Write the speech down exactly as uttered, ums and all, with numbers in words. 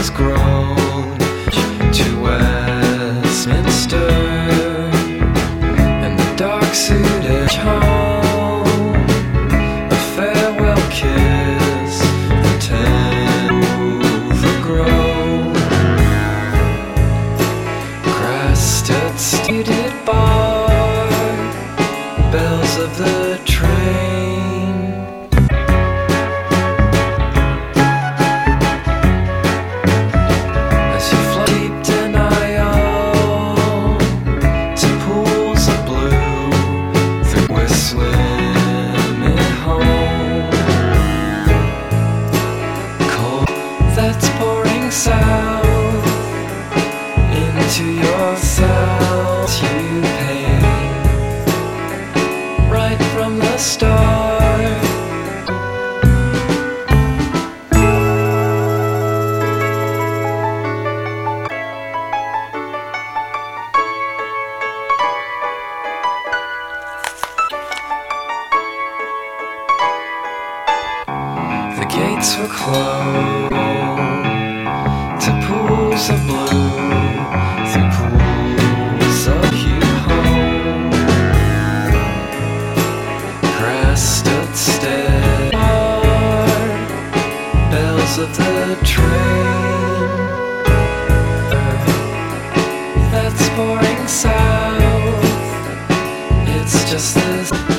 has grown to Westminster, and the dark-suited home, a farewell kiss, the ten overgrown, crested studded bar, bells of the train. That's pouring south into yourself. You pain right from the start. The gates were closed to pools of blue, through pools of hue home, crested stead, bells of the train that's pouring south. It's just this